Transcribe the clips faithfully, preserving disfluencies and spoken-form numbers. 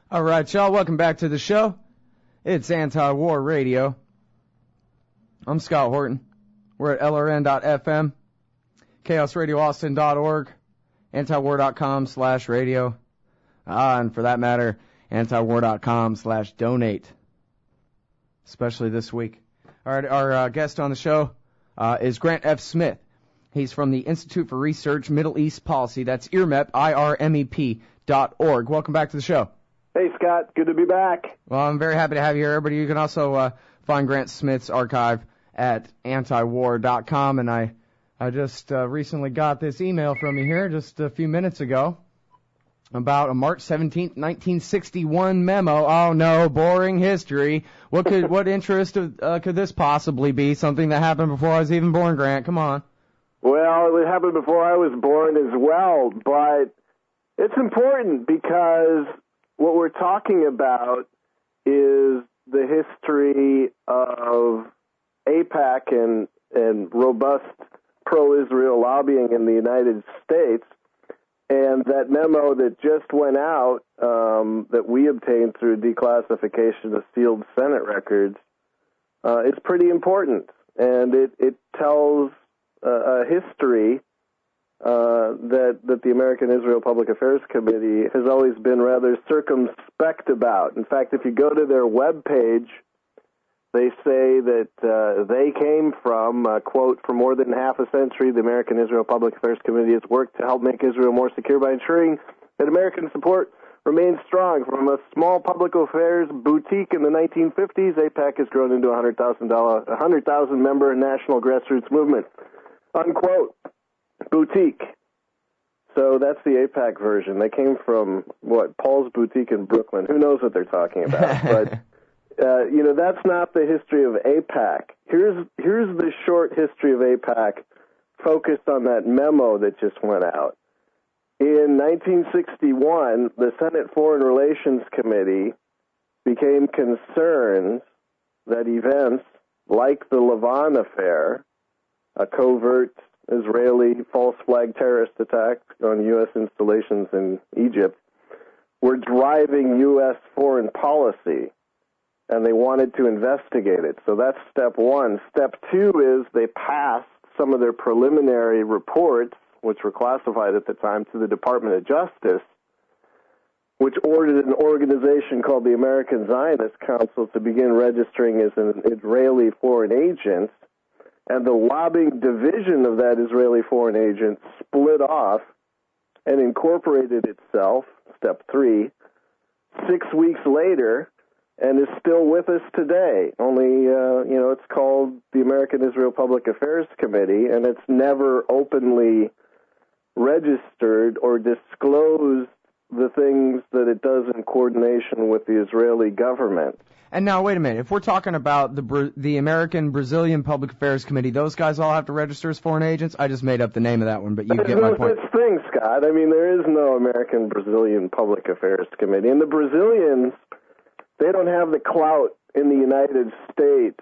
All right, y'all, welcome back to the show. It's Anti-War Radio. I'm Scott Horton. We're at L R N dot F M, chaos radio austin dot org, antiwar dot com slash radio, ah, and for that matter, antiwar dot com slash donate, especially this week. All right, our uh, guest on the show uh, is Grant F. Smith. He's from the Institute for Research Middle East Policy. That's I R M E P, I R M E P dot org. Welcome back to the show. Hey, Scott. Good to be back. Well, I'm very happy to have you here, everybody. You can also uh, find Grant Smith's archive at antiwar dot com, and I, I just uh, recently got this email from you here just a few minutes ago about a March seventeenth, nineteen sixty-one memo. Oh, no, boring history. What could, what interest uh, could this possibly be? Something that happened before I was even born, Grant. Come on. Well, it happened before I was born as well, but it's important because what we're talking about is the history of AIPAC and, and robust pro-Israel lobbying in the United States. And that memo that just went out, um, that we obtained through declassification of sealed Senate records, uh, is pretty important. And it, it tells uh, a history Uh, that that the American Israel Public Affairs Committee has always been rather circumspect about. In fact, if you go to their webpage, they say that uh, they came from, uh, quote, for more than half a century, the American Israel Public Affairs Committee has worked to help make Israel more secure by ensuring that American support remains strong. From a small public affairs boutique in the nineteen fifties, AIPAC has grown into a one hundred thousand member national grassroots movement, unquote. Boutique. So that's the AIPAC version. They came from, what, Paul's Boutique in Brooklyn. Who knows what they're talking about? But, uh, you know, that's not the history of AIPAC. Here's, here's the short history of AIPAC focused on that memo that just went out. In nineteen sixty-one, the Senate Foreign Relations Committee became concerned that events like the Lavon affair, a covert Israeli false flag terrorist attack on U S installations in Egypt, were driving U S foreign policy, and they wanted to investigate it. So that's step one. Step two is they passed some of their preliminary reports, which were classified at the time, to the Department of Justice, which ordered an organization called the American Zionist Council to begin registering as an Israeli foreign agent. And the lobbying division of that Israeli foreign agent split off and incorporated itself, step three, six weeks later, and is still with us today. Only, uh, you know, it's called the American Israel Public Affairs Committee, and it's never openly registered or disclosed the things that it does in coordination with the Israeli government. And now, wait a minute. If we're talking about the the American Brazilian Public Affairs Committee, those guys all have to register as foreign agents? I just made up the name of that one, but you There's get my no point. such thing, Scott. I mean, there is no American Brazilian Public Affairs Committee. And the Brazilians, they don't have the clout in the United States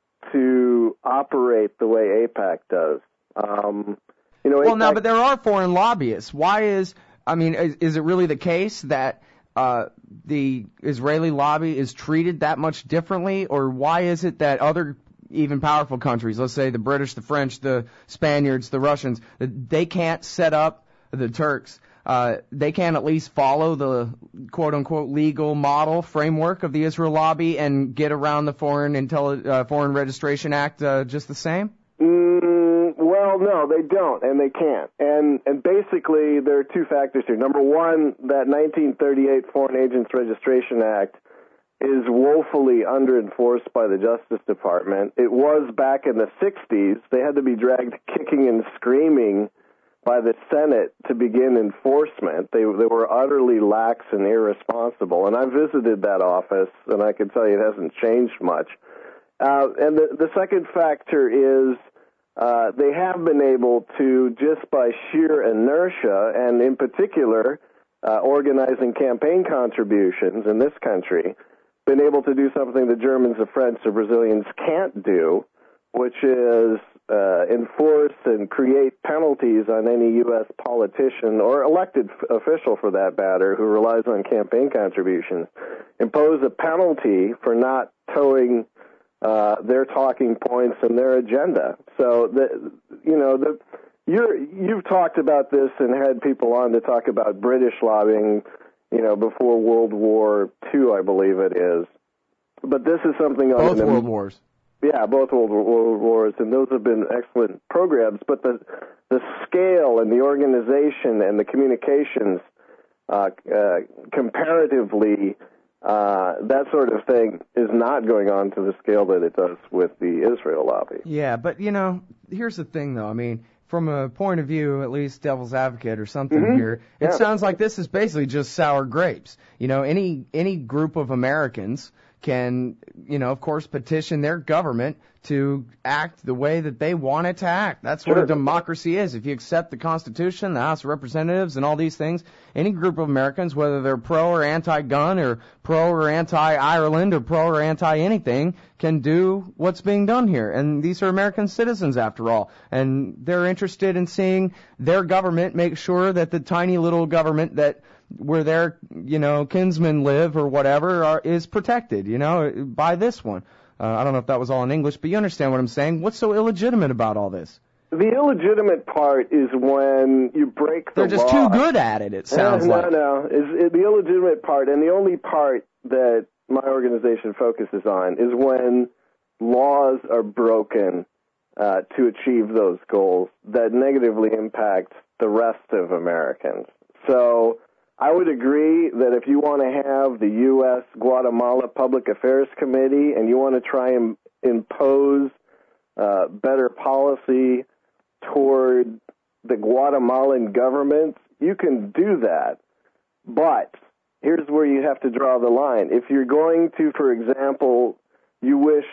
to operate the way AIPAC does. Um, you know, well, AIPAC, now, but there are foreign lobbyists. Why is, I mean, is, is it really the case that Uh, the Israeli lobby is treated that much differently, or why is it that other even powerful countries, let's say the British, the French, the Spaniards, the Russians, they can't set up, the Turks, uh, they can't at least follow the quote-unquote legal model framework of the Israel lobby and get around the Foreign Intelli- uh, Foreign Registration Act uh, just the same? Mm, well, no, they don't, and they can't. And and basically, there are two factors here. Number one, that nineteen thirty-eight Foreign Agents Registration Act is woefully under-enforced by the Justice Department. It was back in the sixties. They had to be dragged kicking and screaming by the Senate to begin enforcement. They, they were utterly lax and irresponsible. And I visited that office, and I can tell you it hasn't changed much. Uh, and the, the second factor is uh, they have been able to, just by sheer inertia, and in particular uh, organizing campaign contributions in this country, been able to do something the Germans, the French, the Brazilians can't do, which is uh, enforce and create penalties on any U S politician or elected f- official, for that matter, who relies on campaign contributions, impose a penalty for not towing uh, their talking points and their agenda. So, the, you know, the, you're, you've talked about this and had people on to talk about British lobbying, you know, before World War Two, I believe it is. But this is something on both an, world wars. Yeah, both world, world wars, and those have been excellent programs. But the the scale and the organization and the communications, uh, uh, comparatively, uh, that sort of thing is not going on to the scale that it does with the Israel lobby. Yeah, but you know, here's the thing, though. I mean, from a point of view, at least devil's advocate or something Mm-hmm. here, it Yeah. sounds like this is basically just sour grapes. You know, any any group of Americans can, you know, of course, petition their government to act the way that they want it to act. That's what Sure. a democracy is. If you accept the Constitution, the House of Representatives, and all these things, any group of Americans, whether they're pro or anti-gun or pro or anti-Ireland or pro or anti-anything, can do what's being done here. And these are American citizens, after all. And they're interested in seeing their government make sure that the tiny little government that where their, you know, kinsmen live or whatever are, is protected, you know, by this one. Uh, I don't know if that was all in English, but you understand what I'm saying. What's so illegitimate about all this? The illegitimate part is when you break the They're just law. too good at it, it sounds no, like. No, no, is the illegitimate part, and the only part that my organization focuses on is when laws are broken uh, to achieve those goals that negatively impact the rest of Americans. So I would agree that if you want to have the U S Guatemala Public Affairs Committee and you want to try and impose uh, better policy toward the Guatemalan government, you can do that. But here's where you have to draw the line. If you're going to, for example, you wish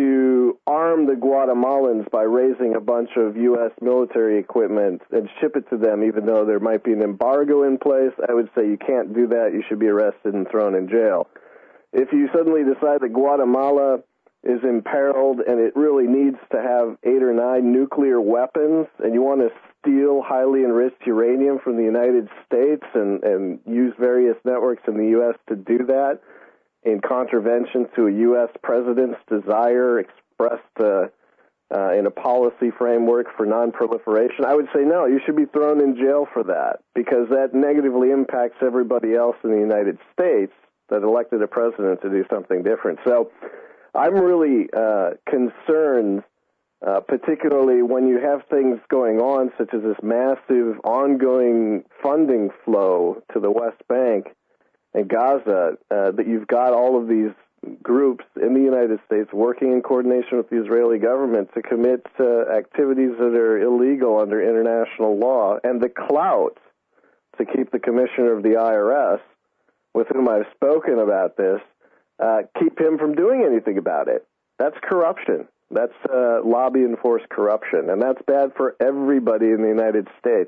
to arm the Guatemalans by raising a bunch of U S military equipment and ship it to them, even though there might be an embargo in place, I would say you can't do that. You should be arrested and thrown in jail. If you suddenly decide that Guatemala is imperiled and it really needs to have eight or nine nuclear weapons, and you want to steal highly enriched uranium from the United States and, and use various networks in the U S to do that, in contravention to a U S president's desire expressed uh, uh, in a policy framework for non-proliferation, I would say no, you should be thrown in jail for that, because that negatively impacts everybody else in the United States that elected a president to do something different. So I'm really uh, concerned, uh, particularly when you have things going on, such as this massive ongoing funding flow to the West Bank and Gaza, uh, that you've got all of these groups in the United States working in coordination with the Israeli government to commit uh, activities that are illegal under international law, and the clout to keep the commissioner of the I R S, with whom I've spoken about this, uh, keep him from doing anything about it. That's corruption. That's uh, lobby-enforced corruption, and that's bad for everybody in the United States.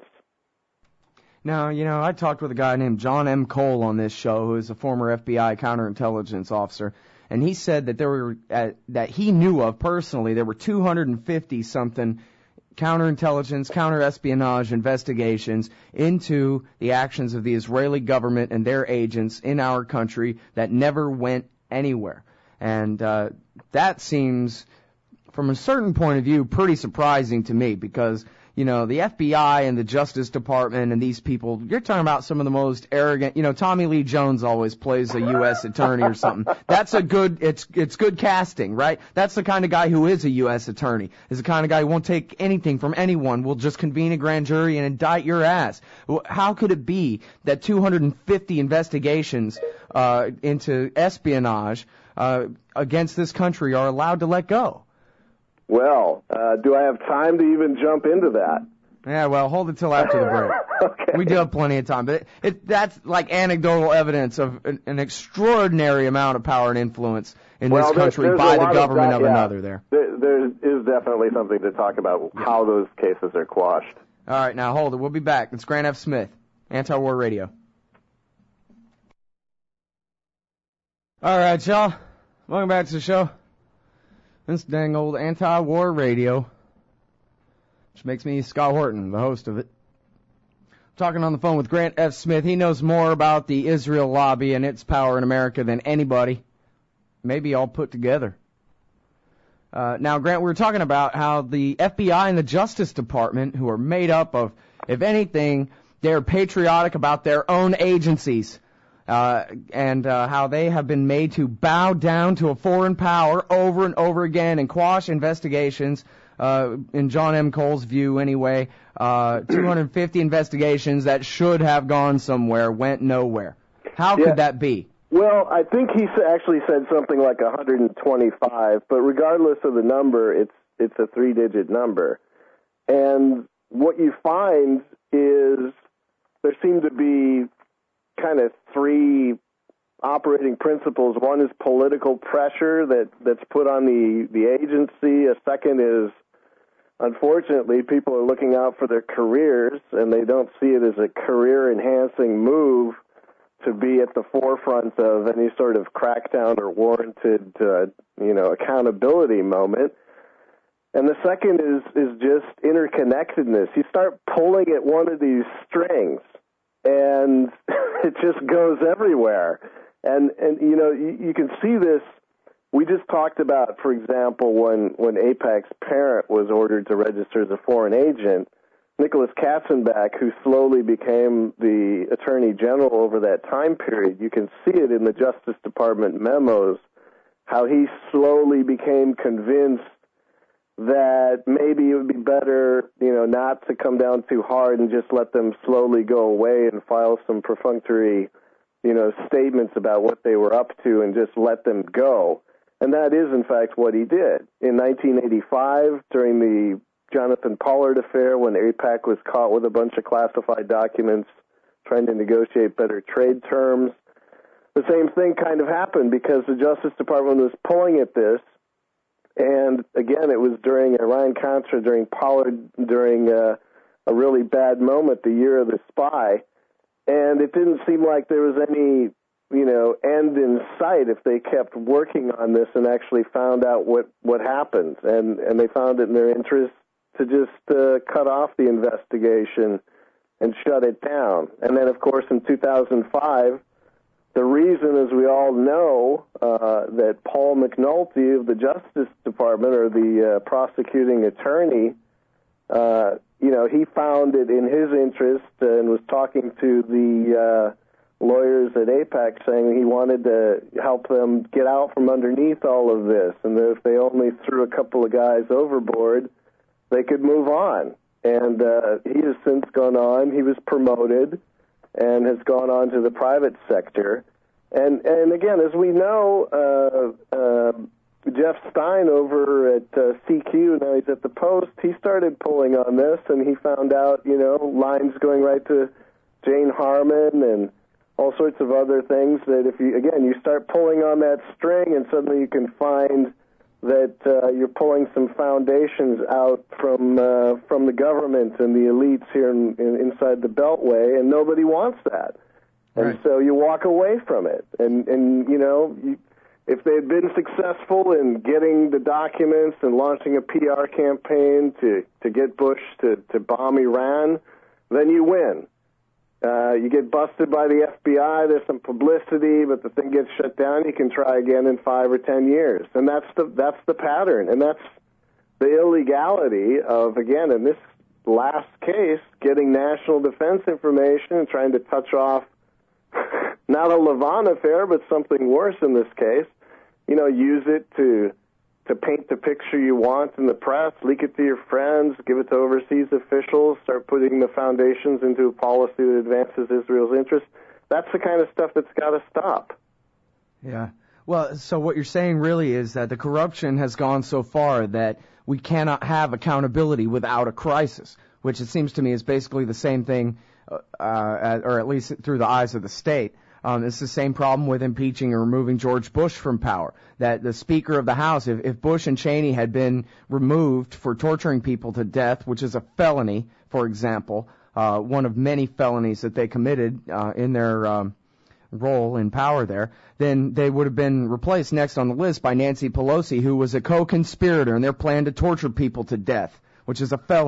Now, you know, I talked with a guy named John M. Cole on this show, who is a former F B I counterintelligence officer, and he said that there were, uh, that he knew of personally, there were two hundred fifty something counterintelligence, counterespionage investigations into the actions of the Israeli government and their agents in our country that never went anywhere. And uh, that seems, from a certain point of view, pretty surprising to me, because you know, the F B I and the Justice Department and these people, you're talking about some of the most arrogant, you know, Tommy Lee Jones always plays a U S attorney or something. That's a good, it's, it's good casting, right? That's the kind of guy who is a U S attorney, is the kind of guy who won't take anything from anyone, will just convene a grand jury and indict your ass. How could it be that two hundred fifty investigations, uh, into espionage, uh, against this country are allowed to let go? Well, uh, do I have time to even jump into that? Yeah, well, hold it till after the break. Okay. We do have plenty of time, but it, it, that's like anecdotal evidence of an, an extraordinary amount of power and influence in well, this country there's, by there's the government of, of that, yeah. another there. there. There is definitely something to talk about, yeah. How those cases are quashed. All right, now hold it. We'll be back. It's Grant F. Smith, Anti-War Radio. All right, y'all. Welcome back to the show. This dang old Anti-War Radio. which makes me Scott Horton, the host of it. Talking on the phone with Grant F. Smith. He knows more about the Israel lobby and its power in America than anybody, maybe all put together. Uh, now, Grant, we were talking about how the F B I and the Justice Department, who are made up of, if anything, they're patriotic about their own agencies, uh, and uh, how they have been made to bow down to a foreign power over and over again and quash investigations, uh, in John M. Cole's view anyway, uh, two hundred fifty investigations that should have gone somewhere, went nowhere. How yeah. could that be? Well, I think he actually said something like one hundred twenty-five, but regardless of the number, it's it's a three-digit number. And what you find is there seem to be kind of three operating principles. One is political pressure that, that's put on the, the agency. A second is, unfortunately, people are looking out for their careers, and they don't see it as a career-enhancing move to be at the forefront of any sort of crackdown or warranted, uh, you know, accountability moment. And the second is is just interconnectedness. You start pulling at one of these strings, and it just goes everywhere. And and you know, you, you can see this. We just talked about, for example, when when AIPAC's parent was ordered to register as a foreign agent. Nicholas Katzenbach, who slowly became the Attorney General over that time period, you can see it in the Justice Department memos, how he slowly became convinced that maybe it would be better, you know, not to come down too hard and just let them slowly go away and file some perfunctory, you know, statements about what they were up to and just let them go. And that is, in fact, what he did. In nineteen eighty-five, during the Jonathan Pollard affair, when AIPAC was caught with a bunch of classified documents trying to negotiate better trade terms, the same thing kind of happened because the Justice Department was pulling at this. And again, it was during Iran-Contra, during Pollard, during uh, a really bad moment, the year of the spy. And it didn't seem like there was any, you know, end in sight if they kept working on this and actually found out what, what happened. And, and they found it in their interest to just uh, cut off the investigation and shut it down. And then, of course, in two thousand five, the reason, as we all know, uh, that Paul McNulty of the Justice Department, or the uh, prosecuting attorney, uh, you know, he found it in his interest and was talking to the uh, lawyers at AIPAC saying he wanted to help them get out from underneath all of this, and that if they only threw a couple of guys overboard, they could move on. And uh, he has since gone on. He was promoted and has gone on to the private sector. And and again, as we know, uh, uh, Jeff Stein over at uh, C Q, now he's at the Post, he started pulling on this, and he found out, you know, lines going right to Jane Harmon and all sorts of other things that if you, again, you start pulling on that string, and suddenly you can find that uh, you're pulling some foundations out from uh, from the government and the elites here in, in, inside the Beltway, and nobody wants that. And right. So you walk away from it. And, and you know, you, if they had been successful in getting the documents and launching a P R campaign to, to get Bush to, to bomb Iran, then you win. Uh, you get busted by the F B I, there's some publicity, but the thing gets shut down, you can try again in five or ten years. And that's the that's the pattern. And that's the illegality of, again, in this last case, getting national defense information and trying to touch off not a Lavon affair, but something worse in this case. You know, use it to to paint the picture you want in the press, leak it to your friends, give it to overseas officials, start putting the foundations into a policy that advances Israel's interests. That's the kind of stuff that's got to stop. Yeah. Well, so what you're saying really is that the corruption has gone so far that we cannot have accountability without a crisis, which it seems to me is basically the same thing, uh, or at least through the eyes of the state. Um, it's the same problem with impeaching or removing George Bush from power. That the Speaker of the House, if, if Bush and Cheney had been removed for torturing people to death, which is a felony, for example, uh, one of many felonies that they committed uh, in their um, role in power there, then they would have been replaced next on the list by Nancy Pelosi, who was a co-conspirator in their plan to torture people to death, which is a felony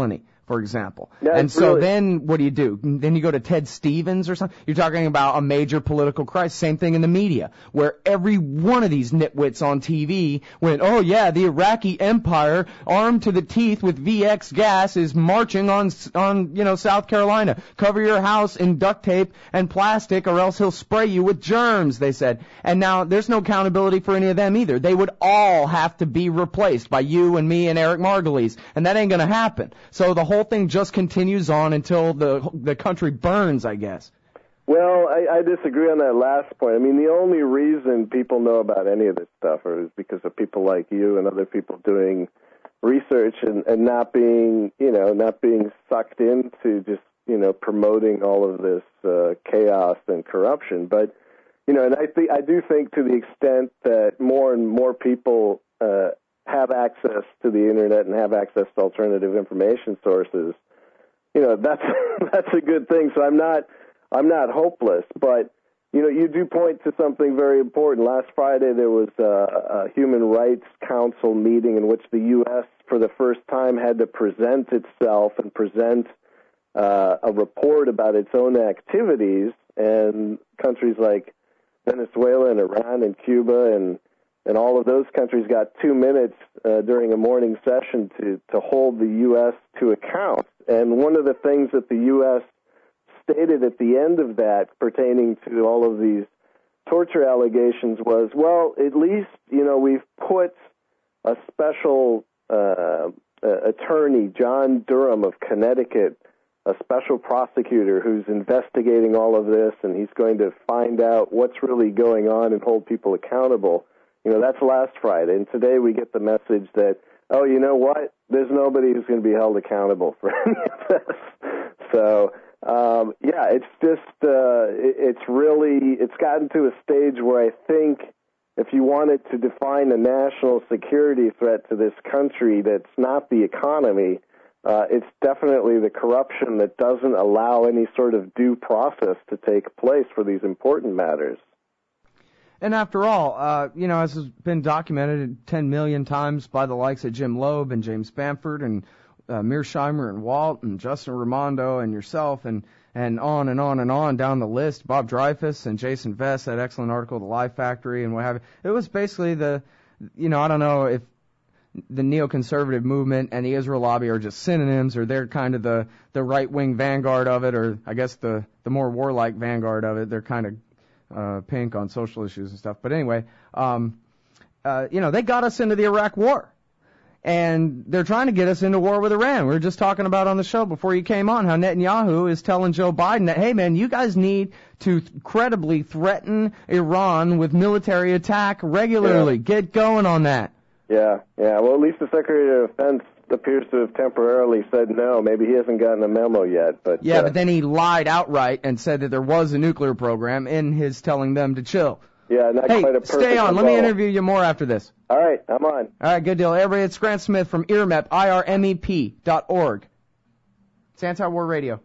for example. Yeah, and so really... then what do you do? Then you go to Ted Stevens or something? You're talking about a major political crisis. Same thing in the media, where every one of these nitwits on T V went, oh yeah, the Iraqi Empire, armed to the teeth with V X gas, is marching on, on, you know, South Carolina. Cover your house in duct tape and plastic or else he'll spray you with germs, they said. And now there's no accountability for any of them either. They would all have to be replaced by you and me and Eric Margulies, and that ain't going to happen. So the whole thing just continues on until the the country burns, I guess. Well, I, I disagree on that last point. I mean, the only reason people know about any of this stuff is because of people like you and other people doing research and, and not being, you know, not being sucked into just, you know, promoting all of this uh, chaos and corruption. But, you know, and I think I do think to the extent that more and more people uh, have access to the internet and have access to alternative information sources, you know, that's that's a good thing. So I'm not I'm not hopeless, but you know, you do point to something very important. Last Friday there was a, a Human Rights Council meeting in which the U S for the first time had to present itself and present uh, a report about its own activities, and countries like Venezuela and Iran and Cuba and and all of those countries got two minutes uh, during a morning session to, to hold the U S to account. And one of the things that the U S stated at the end of that pertaining to all of these torture allegations was, well, at least, you know, we've put a special uh, uh, attorney, John Durham of Connecticut, a special prosecutor who's investigating all of this, and he's going to find out what's really going on and hold people accountable. You know, that's last Friday, and today we get the message that, oh, you know what? There's nobody who's going to be held accountable for any of this. So, um, yeah, it's just, uh, it, it's really, it's gotten to a stage where I think if you wanted to define a national security threat to this country that's not the economy, uh, it's definitely the corruption that doesn't allow any sort of due process to take place for these important matters. And after all, uh, you know, as has been documented ten million times by the likes of Jim Loeb and James Bamford and uh, Mearsheimer and Walt and Justin Raimondo and yourself and, and on and on and on down the list, Bob Dreyfus and Jason Vest, that excellent article, The Lie Factory and what have you. It was basically the, you know, I don't know if the neoconservative movement and the Israel lobby are just synonyms, or they're kind of the, the right-wing vanguard of it, or I guess the, the more warlike vanguard of it. They're kind of Uh, pink on social issues and stuff. But anyway, um, uh, you know, they got us into the Iraq war. And they're trying to get us into war with Iran. We were just talking about on the show before you came on how Netanyahu is telling Joe Biden that, hey, man, you guys need to th- credibly threaten Iran with military attack regularly. Yeah. Get going on that. Yeah, yeah. Well, at least the Secretary of Defense appears to have temporarily said no. Maybe he hasn't gotten a memo yet. But yeah, uh, but then he lied outright and said that there was a nuclear program in his telling them to chill. Yeah, not hey, quite a perfect stay on. rebuttal. Let me interview you more after this. All right, I'm on. All right, good deal. Everybody, it's Grant Smith from I R M E P, I R M E P dot org. It's Anti-War Radio.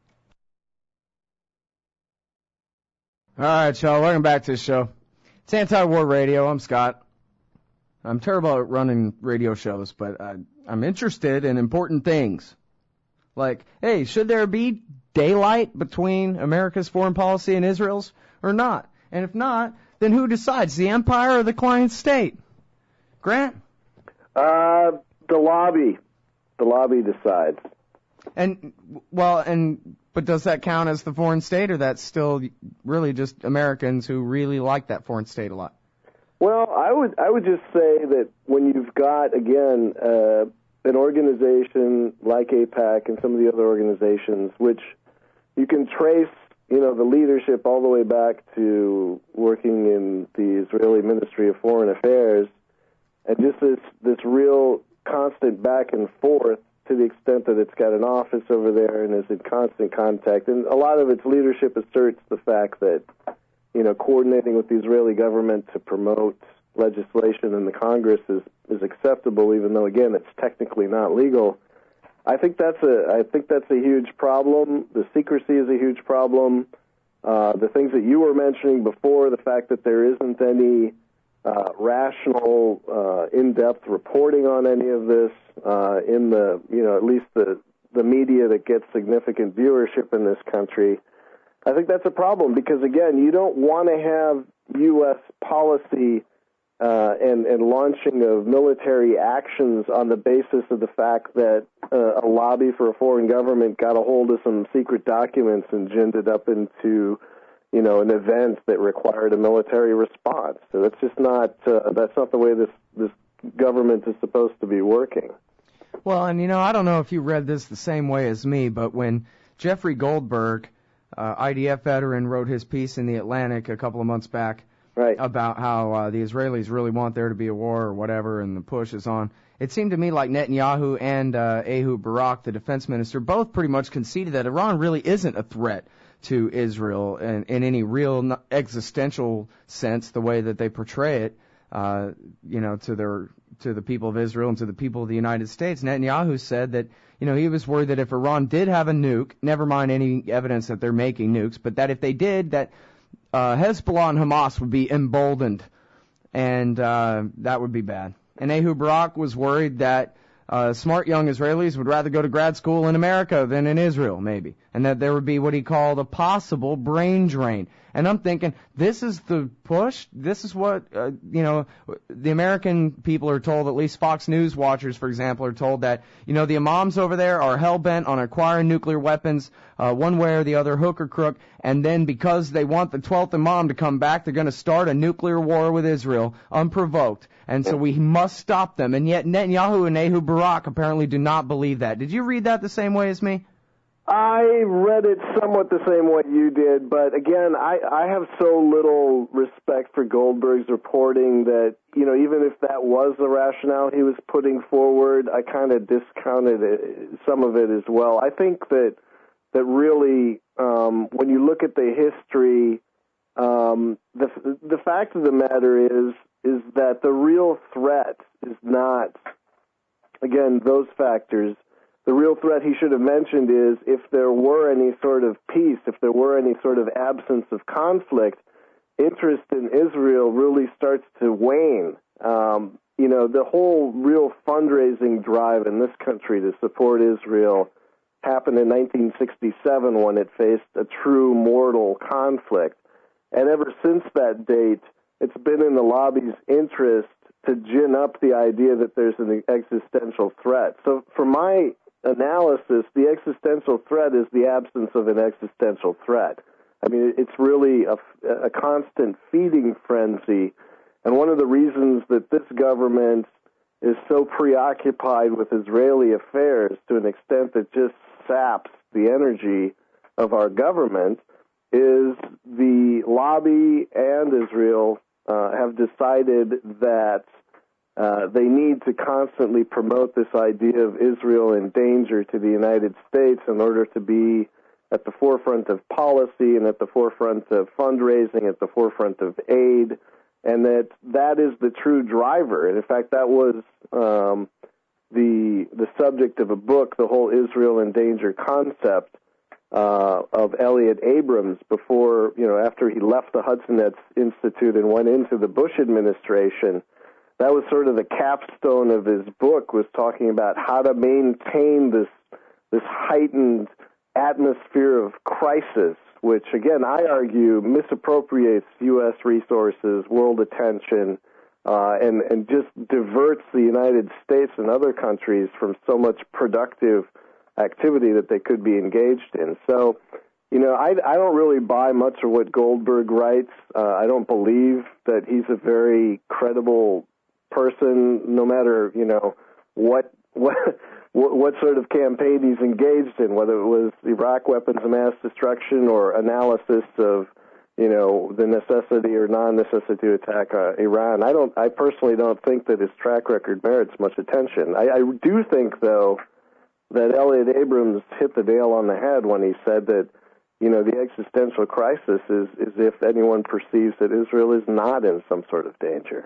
All right, y'all, welcome back to the show. It's Anti-War Radio. I'm Scott. I'm terrible at running radio shows, but I, I'm interested in important things. Like, hey, should there be daylight between America's foreign policy and Israel's or not? And if not, then who decides, the empire or the client state? Grant? Uh, the lobby. The lobby decides. And, well, and, but does that count as the foreign state, or that's still really just Americans who really like that foreign state a lot? Well, I would I would just say that when you've got, again, uh, an organization like AIPAC and some of the other organizations, which you can trace, you know, the leadership all the way back to working in the Israeli Ministry of Foreign Affairs, and just this, this real constant back and forth to the extent that it's got an office over there and is in constant contact. And a lot of its leadership asserts the fact that, you know, coordinating with the Israeli government to promote legislation in the Congress is, is acceptable, even though, again, it's technically not legal. I think that's a I think that's a huge problem. The secrecy is a huge problem. Uh, the things that you were mentioning before, the fact that there isn't any uh, rational, uh, in-depth reporting on any of this uh, in the, you know, at least the the media that gets significant viewership in this country, I think that's a problem because, again, you don't want to have U S policy uh, and, and launching of military actions on the basis of the fact that uh, a lobby for a foreign government got a hold of some secret documents and ginned it up into, you know, an event that required a military response. So that's just not uh, that's not the way this this government is supposed to be working. Well, and you know, I don't know if you read this the same way as me, but when Jeffrey Goldberg, uh, I D F veteran, wrote his piece in The Atlantic a couple of months back right. about how uh, the Israelis really want there to be a war or whatever, and the push is on, it seemed to me like Netanyahu and uh, Ehud Barak, the defense minister, both pretty much conceded that Iran really isn't a threat to Israel in, in any real existential sense, the way that they portray it, uh, you know, to their to the people of Israel and to the people of the United States. Netanyahu said that, you know, he was worried that if Iran did have a nuke, never mind any evidence that they're making nukes, but that if they did, that uh, Hezbollah and Hamas would be emboldened, and uh, that would be bad. And Ehud Barak was worried that uh, smart young Israelis would rather go to grad school in America than in Israel, maybe, and that there would be what he called a possible brain drain. And I'm thinking, this is the push? This is what, uh, you know, the American people are told, at least Fox News watchers, for example, are told that, you know, the imams over there are hell-bent on acquiring nuclear weapons uh, one way or the other, hook or crook, and then because they want the twelfth imam to come back, they're going to start a nuclear war with Israel, unprovoked. And so we must stop them. And yet Netanyahu and Ehud Barak apparently do not believe that. Did you read that the same way as me? I read it somewhat the same way you did, but again, I, I have so little respect for Goldberg's reporting that, you know, even if that was the rationale he was putting forward, I kind of discounted it, some of it as well. I think that that really, um, when you look at the history, um, the the fact of the matter is is that the real threat is not, again, those factors. The real threat he should have mentioned is if there were any sort of peace, if there were any sort of absence of conflict, interest in Israel really starts to wane. Um, you know, the whole real fundraising drive in this country to support Israel happened in nineteen sixty-seven when it faced a true mortal conflict. And ever since that date, it's been in the lobby's interest to gin up the idea that there's an existential threat. So for my analysis, the existential threat is the absence of an existential threat. I mean, it's really a, a constant feeding frenzy. And one of the reasons that this government is so preoccupied with Israeli affairs to an extent that just saps the energy of our government is the lobby and Israel uh, have decided that Uh, they need to constantly promote this idea of Israel in danger to the United States in order to be at the forefront of policy and at the forefront of fundraising, at the forefront of aid, and that that is the true driver. And in fact, that was um, the the subject of a book, the whole Israel in danger concept uh, of Elliot Abrams before, you know, after he left the Hudson Institute and went into the Bush administration. That was sort of the capstone of his book, was talking about how to maintain this this heightened atmosphere of crisis, which, again, I argue misappropriates U S resources, world attention, uh, and, and just diverts the United States and other countries from so much productive activity that they could be engaged in. So, you know, I, I don't really buy much of what Goldberg writes. Uh, I don't believe that he's a very credible person, no matter, you know, what what what sort of campaign he's engaged in, whether it was Iraq weapons of mass destruction or analysis of, you know, the necessity or non-necessity to attack uh, Iran. I don't. I personally don't think that his track record merits much attention. I, I do think, though, that Elliot Abrams hit the nail on the head when he said that, you know, the existential crisis is, is if anyone perceives that Israel is not in some sort of danger.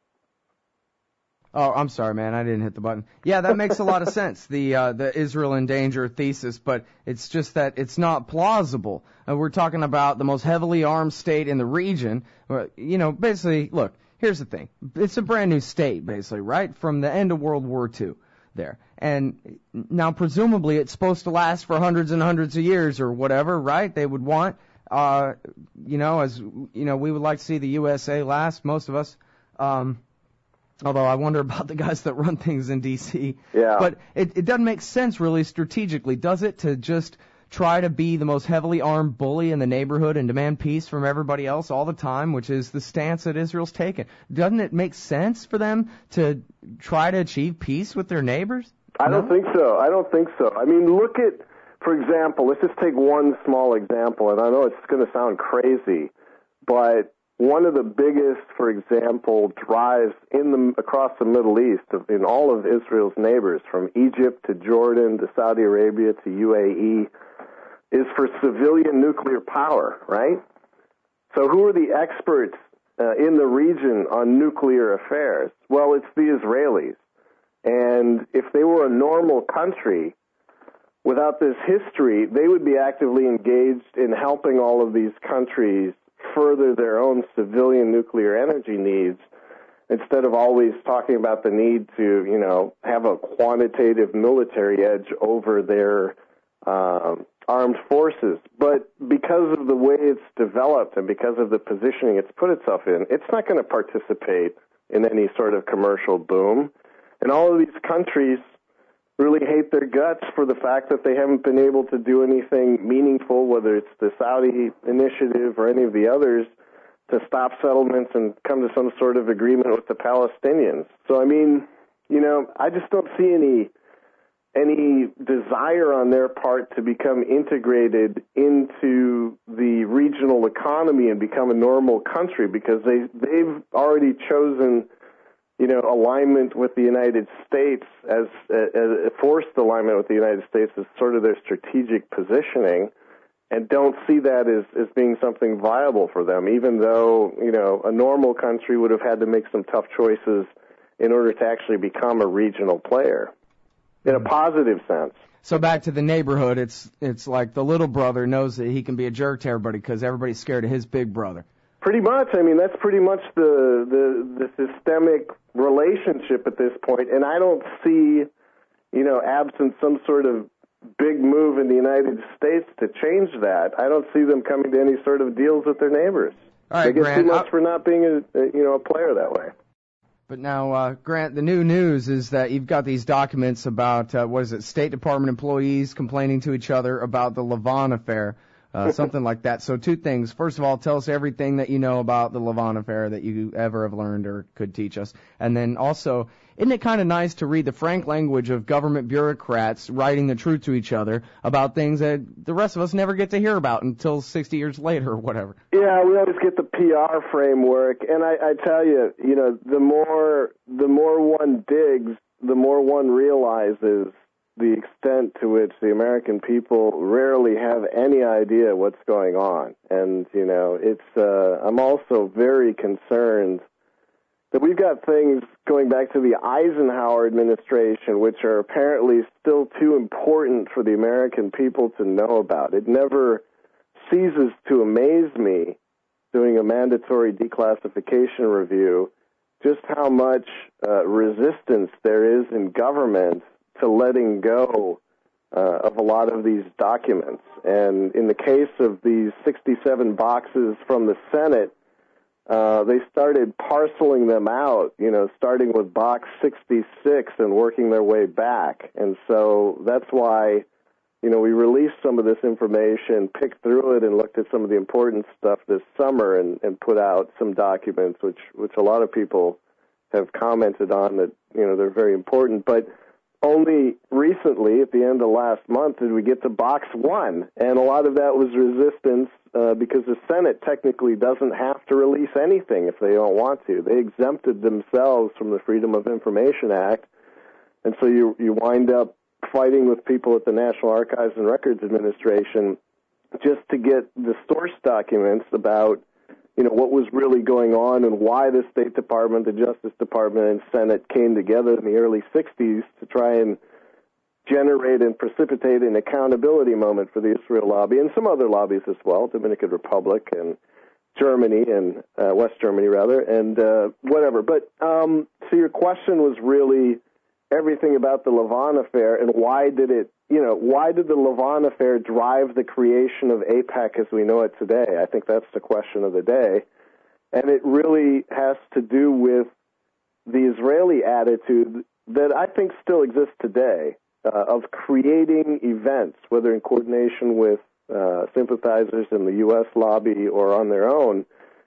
Oh, I'm sorry, man. I didn't hit the button. Yeah, that makes a lot of sense, the uh, the Israel in danger thesis, but it's just that it's not plausible. Uh, we're talking about the most heavily armed state in the region. Uh, you know, basically, look, here's the thing. It's a brand new state, basically, right, from the end of World War Two there. And now, presumably, it's supposed to last for hundreds and hundreds of years or whatever, right? They would want, uh, you know, as, you know, we would like to see the U S A last, most of us. Um, although I wonder about the guys that run things in D C. Yeah. But it, it doesn't make sense, really, strategically, does it, to just try to be the most heavily armed bully in the neighborhood and demand peace from everybody else all the time, which is the stance that Israel's taken? Doesn't it make sense for them to try to achieve peace with their neighbors? I No? don't think so. I don't think so. I mean, look at, for example, let's just take one small example, and I know it's going to sound crazy, but one of the biggest, for example, drives in the across the Middle East, of, in all of Israel's neighbors, from Egypt to Jordan to Saudi Arabia to U A E, is for civilian nuclear power, right? So who are the experts uh, in the region on nuclear affairs? Well, it's the Israelis. And if they were a normal country, without this history, they would be actively engaged in helping all of these countries further their own civilian nuclear energy needs, instead of always talking about the need to, you know, have a quantitative military edge over their um, armed forces. But because of the way it's developed and because of the positioning it's put itself in, it's not going to participate in any sort of commercial boom. And all of these countries really hate their guts for the fact that they haven't been able to do anything meaningful, whether it's the Saudi initiative or any of the others, to stop settlements and come to some sort of agreement with the Palestinians. So, I mean, you know, I just don't see any any desire on their part to become integrated into the regional economy and become a normal country, because they they've already chosen, you know, alignment with the United States as, as forced alignment with the United States as sort of their strategic positioning, and don't see that as, as being something viable for them, even though, you know, a normal country would have had to make some tough choices in order to actually become a regional player, in a positive sense. So back to the neighborhood, it's it's like the little brother knows that he can be a jerk to everybody because everybody's scared of his big brother. Pretty much. I mean, that's pretty much the, the the systemic relationship at this point, and I don't see, you know, absent some sort of big move in the United States to change that, I don't see them coming to any sort of deals with their neighbors. All right, they get Grant, too much I'll... for not being a, a you know a player that way. But now, uh, Grant, the new news is that you've got these documents about, uh, what is it, State Department employees complaining to each other about the Lavon affair, uh, something like that. So two things. First of all, tell us everything that you know about the Lavon affair that you ever have learned or could teach us. And then also, isn't it kind of nice to read the frank language of government bureaucrats writing the truth to each other about things that the rest of us never get to hear about until sixty years later or whatever? Yeah, we always get the P R framework, and I, I tell you, you know, the more the more one digs, the more one realizes the extent to which the American people rarely have any idea what's going on. And, you know, it's uh, I'm also very concerned that we've got things going back to the Eisenhower administration, which are apparently still too important for the American people to know about. It never ceases to amaze me, doing a mandatory declassification review, just how much uh, resistance there is in government to letting go uh, of a lot of these documents. And in the case of these sixty-seven boxes from the Senate, Uh, they started parceling them out, you know, starting with box sixty-six and working their way back. And so that's why, you know, we released some of this information, picked through it, and looked at some of the important stuff this summer and, and put out some documents, which, which a lot of people have commented on that, you know, they're very important. But only recently, at the end of last month, did we get to box one. And a lot of that was resistance uh, because the Senate technically doesn't have to release anything if they don't want to. They exempted themselves from the Freedom of Information Act. And so you, you wind up fighting with people at the National Archives and Records Administration just to get the source documents about, you know, what was really going on and why the State Department, the Justice Department, and Senate came together in the early sixties to try and generate and precipitate an accountability moment for the Israel lobby and some other lobbies as well, Dominican Republic and Germany and uh, West Germany, rather, and uh, whatever. But um, so your question was really everything about the Lavon affair and why did it, you know, why did the Lavon affair drive the creation of AIPAC as we know it today? I think that's the question of the day. And it really has to do with the Israeli attitude that I think still exists today uh, of creating events, whether in coordination with uh, sympathizers in the U S lobby or on their own,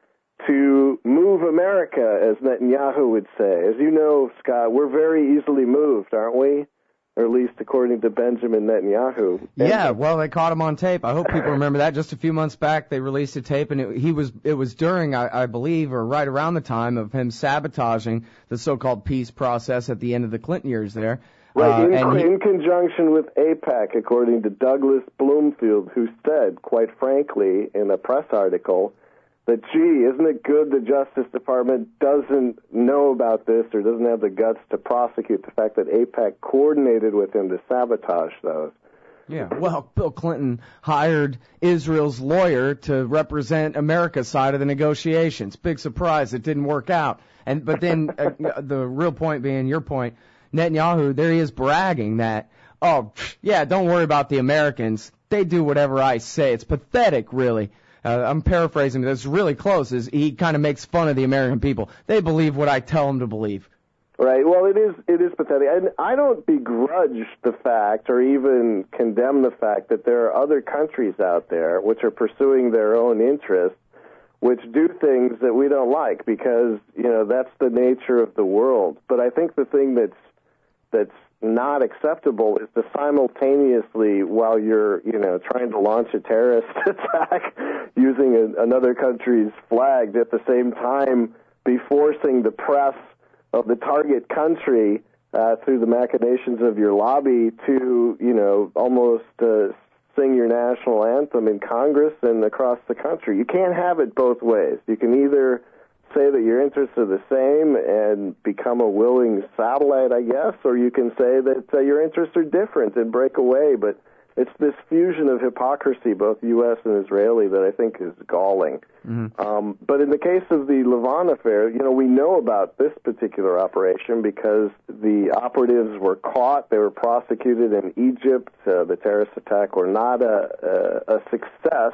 to move America, as Netanyahu would say. As you know, Scott, we're very easily moved, aren't we? Or at least according to Benjamin Netanyahu. Yeah, well, they caught him on tape. I hope people remember that. Just a few months back, they released a tape, and it, he was it was during, I, I believe, or right around the time of him sabotaging the so-called peace process at the end of the Clinton years there. Right, uh, in, and he, in conjunction with AIPAC, according to Douglas Bloomfield, who said, quite frankly, in a press article, that, gee, isn't it good the Justice Department doesn't know about this or doesn't have the guts to prosecute the fact that AIPAC coordinated with him to sabotage those? Yeah, well, Bill Clinton hired Israel's lawyer to represent America's side of the negotiations. Big surprise, it didn't work out. And But then uh, the real point being your point, Netanyahu, there he is bragging that, oh, yeah, don't worry about the Americans. They do whatever I say. It's pathetic, really. Uh, I'm paraphrasing, but it's really close. Is he kind of makes fun of the American people. They believe what I tell them to believe. Right. Well, it is it is pathetic. And I don't begrudge the fact or even condemn the fact that there are other countries out there which are pursuing their own interests, which do things that we don't like because, you know, that's the nature of the world. But I think the thing that's that's not acceptable is to simultaneously, while you're, you know, trying to launch a terrorist attack using a, another country's flag, at the same time be forcing the press of the target country uh, through the machinations of your lobby to, you know, almost uh, sing your national anthem in Congress and across the country. You can't have it both ways. You can either say that your interests are the same and become a willing satellite, I guess, or you can say that uh, your interests are different and break away. But it's this fusion of hypocrisy, both U S and Israeli, that I think is galling. Mm-hmm. Um, but in the case of the Lavon affair, you know, we know about this particular operation because the operatives were caught. They were prosecuted in Egypt. Uh, the terrorist attack were not a, a, a success.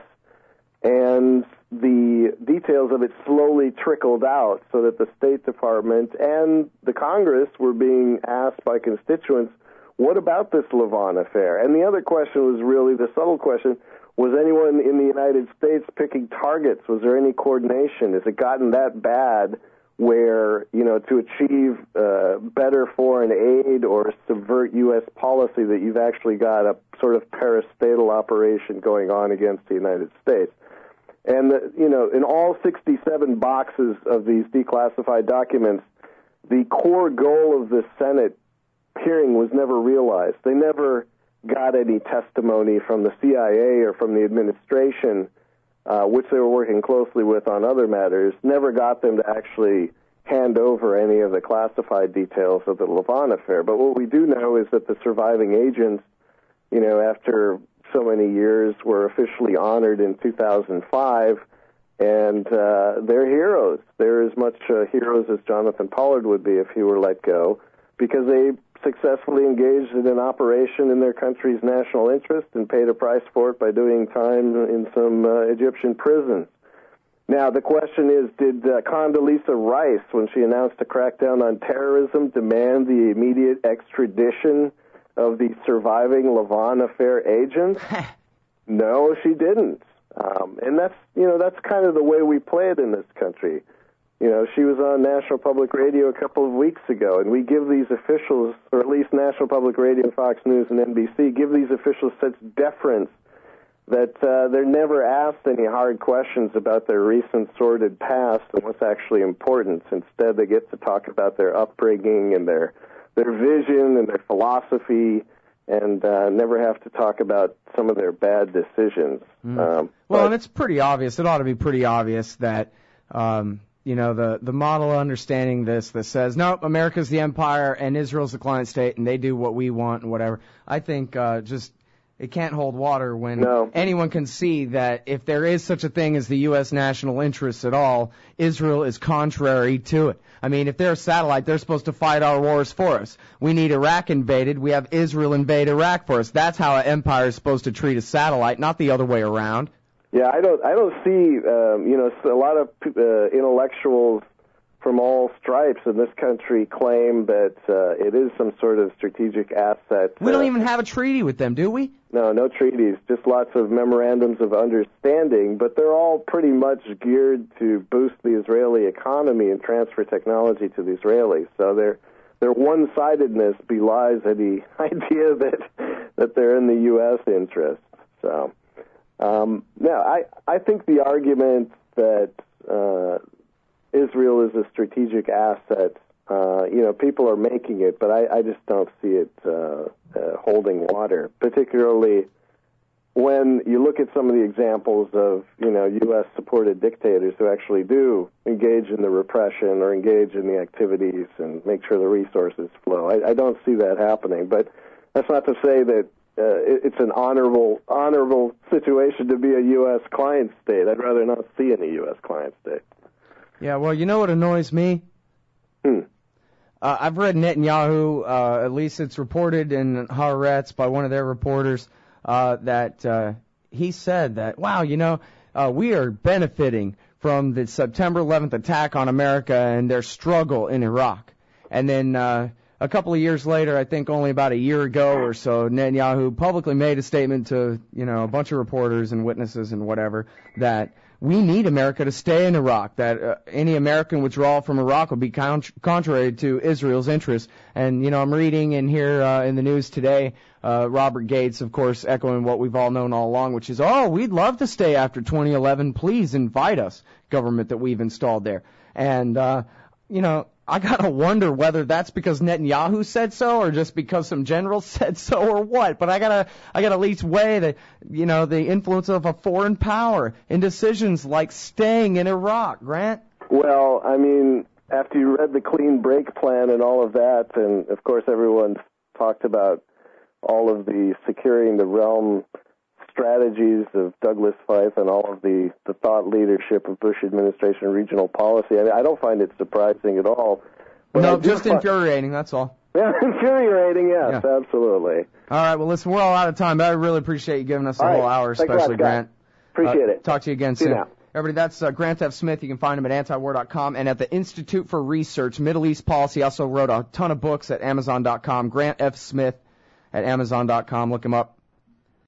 And the details of it slowly trickled out so that the State Department and the Congress were being asked by constituents, what about this Lavon affair? And the other question was really the subtle question, was anyone in the United States picking targets? Was there any coordination? Has it gotten that bad where, you know, to achieve uh, better foreign aid or subvert U S policy that you've actually got a sort of parastatal operation going on against the United States? And, the, you know, in all sixty-seven boxes of these declassified documents, the core goal of the Senate hearing was never realized. They never got any testimony from the C I A or from the administration, uh, which they were working closely with on other matters, never got them to actually hand over any of the classified details of the Lavon affair. But what we do know is that the surviving agents, you know, after so many years, were officially honored in two thousand five, and uh, they're heroes. They're as much uh, heroes as Jonathan Pollard would be if he were let go, because they successfully engaged in an operation in their country's national interest and paid a price for it by doing time in some uh, Egyptian prisons. Now, the question is, did uh, Condoleezza Rice, when she announced a crackdown on terrorism, demand the immediate extradition of the surviving Lavon affair agents? No, she didn't. Um, and that's, you know, that's kind of the way we play it in this country. You know, she was on National Public Radio a couple of weeks ago, and we give these officials, or at least National Public Radio, Fox News, and N B C, give these officials such deference that uh, they're never asked any hard questions about their recent sordid past and what's actually important. Instead, they get to talk about their upbringing and their their vision and their philosophy, and uh, never have to talk about some of their bad decisions. Mm. Um, well, and it's pretty obvious. It ought to be pretty obvious that, um, you know, the, the model understanding this that says, no, America's the empire and Israel's the client state and they do what we want and whatever. I think uh, just It can't hold water when no. anyone can see that if there is such a thing as the U S national interests at all, Israel is contrary to it. I mean, if they're a satellite, they're supposed to fight our wars for us. We need Iraq invaded. We have Israel invade Iraq for us. That's how an empire is supposed to treat a satellite, not the other way around. Yeah, I don't, I don't see, um, you know, a lot of uh, intellectuals from all stripes in this country claim that uh, it is some sort of strategic asset. We don't uh, even have a treaty with them, do we? No, no treaties, just lots of memorandums of understanding, but they're all pretty much geared to boost the Israeli economy and transfer technology to the Israelis. So their their one-sidedness belies any idea that that they're in the U S interest. So, um, no, I I think the argument that uh, Israel is a strategic asset, uh, you know, people are making it, but I, I just don't see it uh, uh, holding water, particularly when you look at some of the examples of, you know, U S-supported dictators who actually do engage in the repression or engage in the activities and make sure the resources flow. I, I don't see that happening, but that's not to say that uh, it, it's an honorable honorable situation to be a U S client state. I'd rather not see any U S client state. Yeah, well, you know what annoys me? Hmm. Uh, I've read Netanyahu, uh, at least it's reported in Haaretz by one of their reporters, uh, that uh, he said that, wow, you know, uh, we are benefiting from the September eleventh attack on America and their struggle in Iraq. And then uh, a couple of years later, I think only about a year ago or so, Netanyahu publicly made a statement to, you know, a bunch of reporters and witnesses and whatever that we need America to stay in Iraq, that uh, any American withdrawal from Iraq would be con- contrary to Israel's interests. And, you know, I'm reading in here uh, in the news today, uh, Robert Gates, of course, echoing what we've all known all along, which is, oh, we'd love to stay after twenty eleven. Please invite us, government that we've installed there. And, uh, you know, I gotta wonder whether that's because Netanyahu said so or just because some generals said so or what. But I gotta, I gotta at least weigh the, you know, the influence of a foreign power in decisions like staying in Iraq. Grant? Well, I mean, after you read the clean break plan and all of that, and of course everyone talked about all of the securing the realm strategies of Douglas Feith and all of the, the thought leadership of Bush administration regional policy, I mean, I don't find it surprising at all. But no, I just find, infuriating, that's all. Yeah, infuriating, yes, yeah. Absolutely. All right, well, listen, we're all out of time, but I really appreciate you giving us a all whole right. hour, Thanks especially, a lot, Grant. Appreciate uh, it. Talk to you again See soon. You now. Everybody, that's uh, Grant F. Smith. You can find him at antiwar dot com and at the Institute for Research, Middle East Policy. Also wrote a ton of books at amazon dot com. Grant F. Smith at amazon dot com. Look him up.